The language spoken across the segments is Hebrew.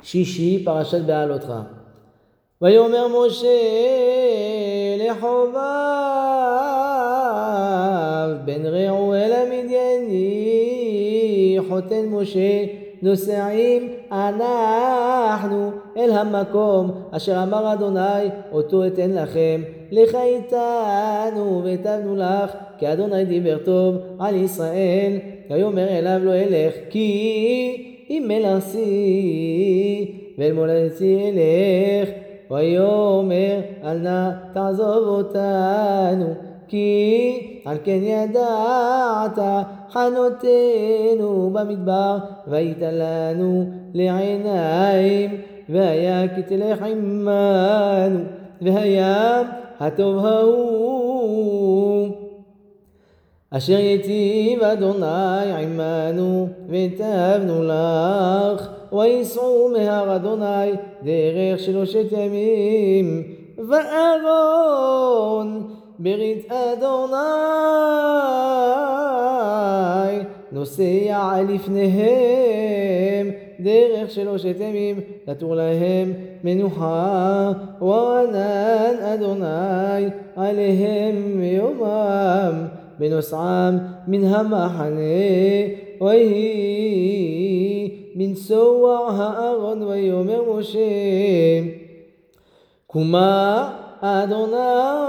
שישי, פרשת בעלותך. ויאמר משה לחובב בן רעואל המדייני, חותן משה, נוסעים אנחנו אל המקום אשר אמר אדוני אותו אתן לכם, לך איתנו והיטבנו לך, כי אדוני דיבר טוב על ישראל. ויאמר אליו לא אלך, כי אם אל ארצי ואל מולדתי אלך. ויאמר אל נא תעזוב אותנו, כי על כן ידעת חנותנו במדבר, והיית לנו לעיניים, והיה כי תלך עמנו, והיה הטוב ההוא אשר יטיב אדוני עמנו והיטבנו לך. ויסעו מהר אדוני דרך 3 ימים, ואהרון ברית אדוני נוסע לפניהם דרך 3 ימים, לתור להם מנוחה, וענן אדוני עליהם יומם בנוסעם מן המחנה. ויהי מנסוע הארון. ויאמר משה קומה אדוני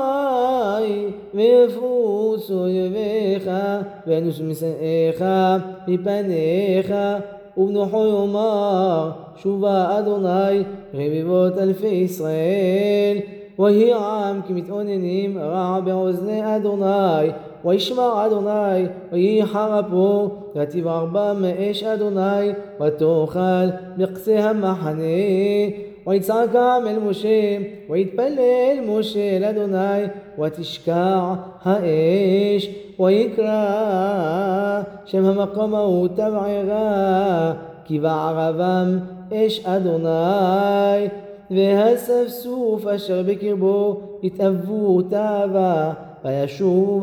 ויפוס אויביך וינוס משנאיך מפניך, ובנוחו יאמר שובה אדוני רבבות אלפי ישראל. ויהי עם כי מתאוננים רע באוזני אדוני, וישמע אדוני ויהי חרפו, ותבער בם אש אדוני ותאכל בקצה המחנה. ויצעק העם אל משה, ויתפלל משה אל אדוני, ותשקע האש. ויקרא שם המקום ההוא תבערה, כי בערבם אש אדוני, והספסוף אשר בקרבו התאבו תאווה, וישובו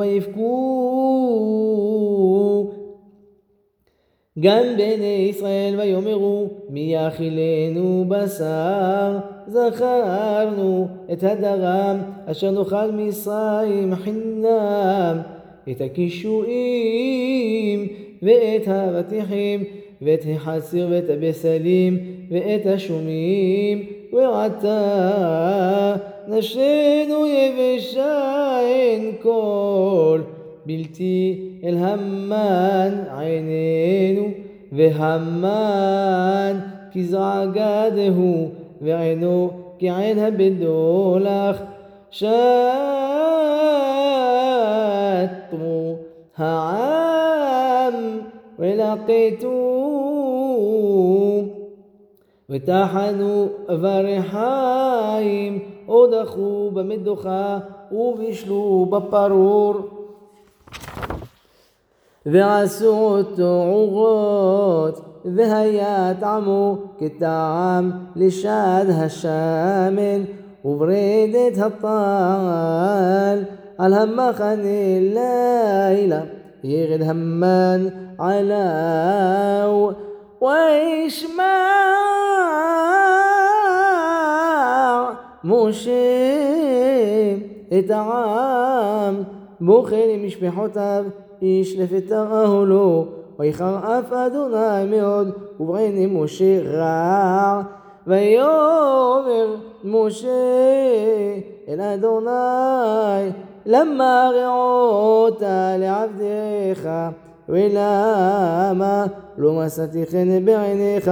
ויבכו גם בני ישראל, ויאמרו מי יאכילנו בשר, זכרנו את הדרם אשר נאכל מצרים חינם, את הקישואים ואת האבטיחים ואת החציר ואת הבשלים ואת השומים, ועתה נפשנו יבשה אין כל, בלתי אל המן עינינו, והמן כזעגדהו, ועינו כעין הבדולח. שתמו העם ולקטו, וטחנו ברחיים, הודחו במדוחה ובישלו בפרור, ועשו אותו עורות, והיה טעמו כטעם לשד השמן וברדת הטל. על המחנה לילה ירד המן עליו, וישמע משה את העם בוכה למשפחותיו, איש לפתע אהלו. ויחרף אדוני מאוד ובעיני משה רע. ויאמר משה אל אדוני למה רעות לעבדיך, ולמה לא מצאתי חן בעיניך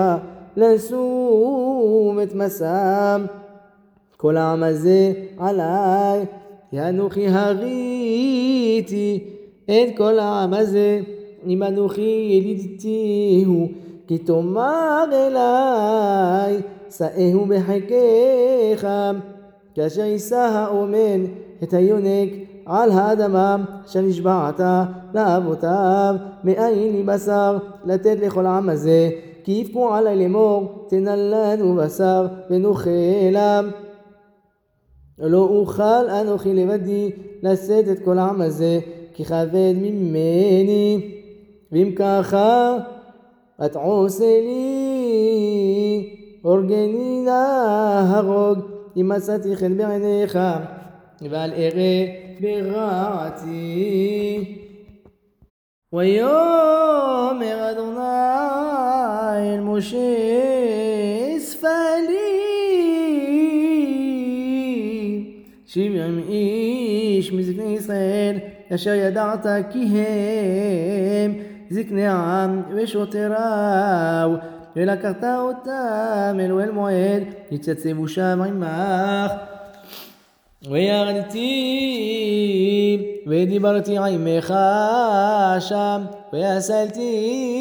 לשום את מסעם כל העם הזה עלי, כי אנוכי הריתי את כל העם הזה, אם אנוכי ילידתיהו, כי תאמר אלי שאהו בחיקך, כאשר יישא האומן את היונק על האדמה אשר נשבעת לאבותיו, מאין לי בשר לתת לכל העם הזה, כי יבכו עלי לאמור תן לנו בשר ונאכלם. לא אוכל אנוכי לבדי לשאת את כל העם הזה, כי כבד ממני. ואם ככה את עושה לי, הורגני להרוג, אם מצאתי חן בעיניך, ואל אראה ברעתי. ויאמר אדוני אל משה, אספה לי 70 איש מזקני ישראל, אשר ידעת כי הם זקני העם ושוטריו, ולקחת אותם אל אוהל מועד, יתייצבו שם עמך. וירדתי ודיברתי עמך שם, ויסלתי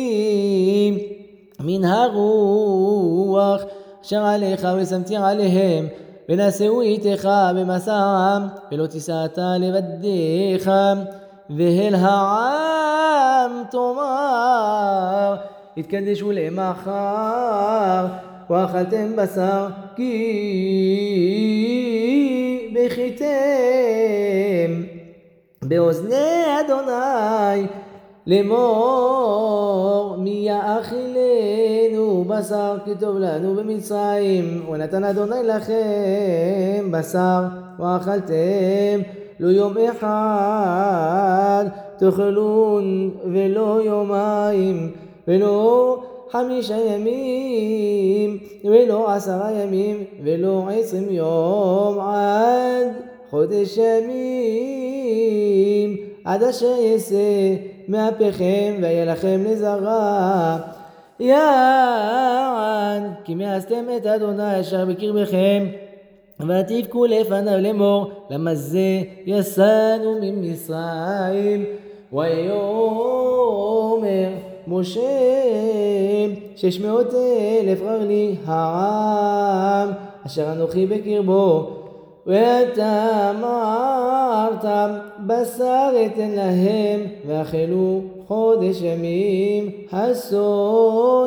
מן הרוח אשר עליך, ושמתי עליהם, ונשאו איתך במסעם, ולא תישא אתה לבדך. ואל העם תאמר, התקדשו למחר, ואכלתם בשר, כי בכיתם באוזני אדוני לאמור, מי יאכילנו בשר כי טוב לנו במצרים, ונתן אדוני לכם בשר ואכלתם, לא יום אחד תאכלון, ולא יומיים, ולא 5 ימים, ולא 10 ימים, ולא 20 יום, עד חודש ימים, עד אשר יצא מאפיכם והיה לכם לזרע. יען כי מאסתם את אדוני אשר בקרבכם, ותבכו לפניו לאמור, למה זה יצאנו ממצרים. ויאמר משה, 600,000 רגלי העם אשר אנוכי בקרבו, ואתה אמרת בשר אתן להם, ואכלו חודש ימים, חסון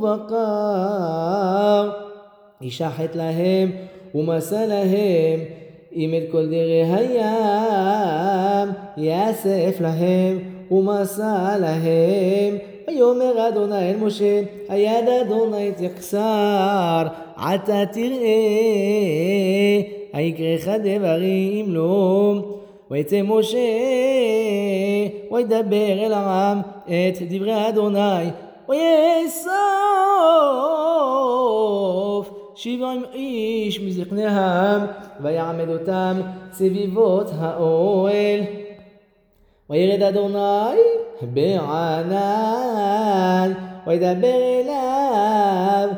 ובקר, ישחט להם ומסע להם, אם את כל דרי הים יאסף להם ומסע להם. ויאמר אדוני אל משה, היד אדוני תחסר, עתה תראה היקרך דברים לו. ויצא משה וידבר אל העם את דברי אדוני, ויאסוף 70 איש מזקני העם, ויעמד אותם סביבות האוהל. וירד אדוני בענן, וידבר אליו,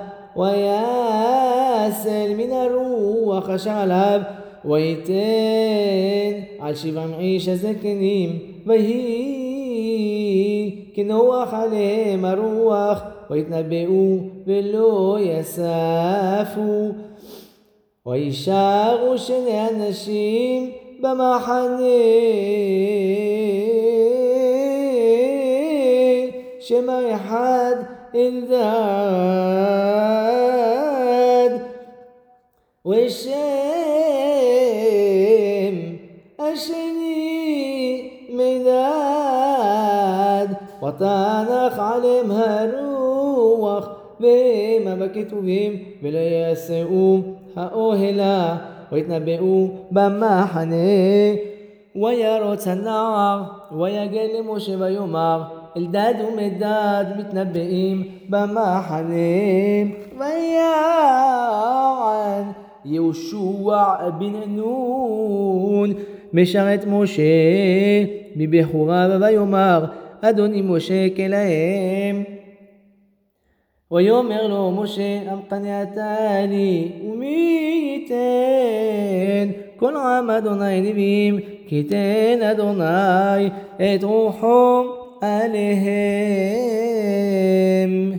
ויסל מן הרוח אשר עליו, ויתן על 70 איש הזקנים, ויהי כנוח עליהם הרוח, ויתנבאו ולא יספו. וישארו 2 אנשים במחנה, שמה אחד אלדד, ושם השני מדד, ותנח עליהם הרוח והמה בכתובים, ולא יסעו האוהלה, ויתנבאו במחנה. וירוץ הנער ויגל למשה ויאמר, אלדד ומדד מתנבאים במחנה. ויען יהושע בן נון משרת משה מבחוריו, ויאמר, אדוני משה כלהם. ויאמר לו משה, המקנה אתה לי, ומי ייתן כל עם אדוני נביאים, כי תן אדוני את רוחו עליהם.